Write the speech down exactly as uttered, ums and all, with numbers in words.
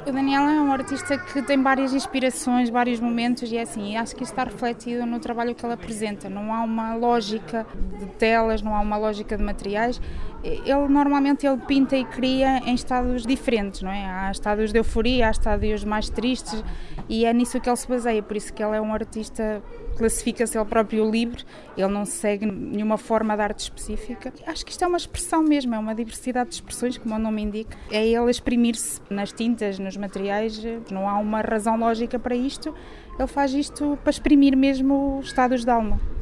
O Daniel é um artista que tem várias inspirações, vários momentos e é assim, acho que isso está refletido no trabalho que ele apresenta. Não há uma lógica de telas, não há uma lógica de materiais. Ele normalmente ele pinta e cria em estados diferentes, não é? Há estados de euforia, há estádios mais tristes e é nisso que ele se baseia, por isso que ele é um artista, classifica-se ele próprio livre, ele não segue nenhuma forma de arte específica. Acho que isto é uma expressão mesmo, é uma diversidade de expressões, como o nome indica. É ele exprimir-se nas tintas, nos materiais, não há uma razão lógica para isto, ele faz isto para exprimir mesmo os estados de alma.